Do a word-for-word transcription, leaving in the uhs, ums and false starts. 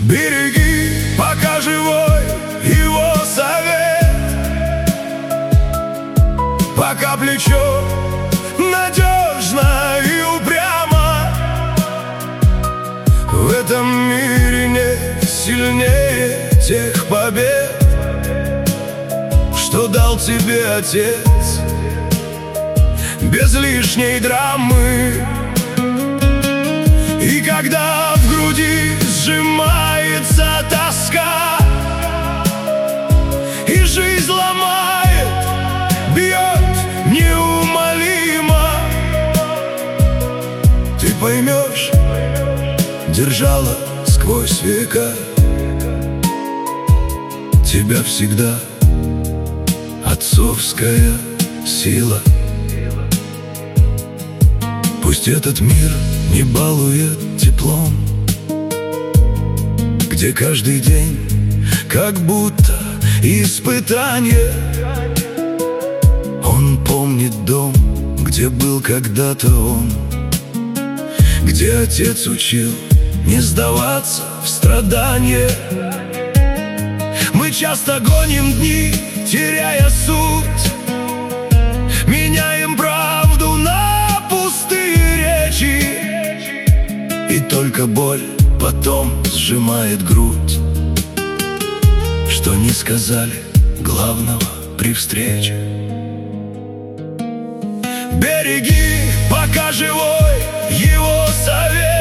Береги, пока живой, его совет, пока плечо надежно и упрямо. В этом мире нет сильнее тех побед, что дал тебе отец, без лишней драмы. И когда в груди сжимается тоска, и жизнь ломает, бьет неумолимо, ты поймешь, держала сквозь века тебя всегда отцовская сила. Пусть этот мир не балует теплом, где каждый день как будто испытание. Он помнит дом, где был когда-то он, где отец учил не сдаваться в страдания. Мы часто гоним дни, теряя суть, меняем правду на пустые речи, и только боль потом сжимает грудь, что не сказали главного при встрече. Береги, пока живой, его совет,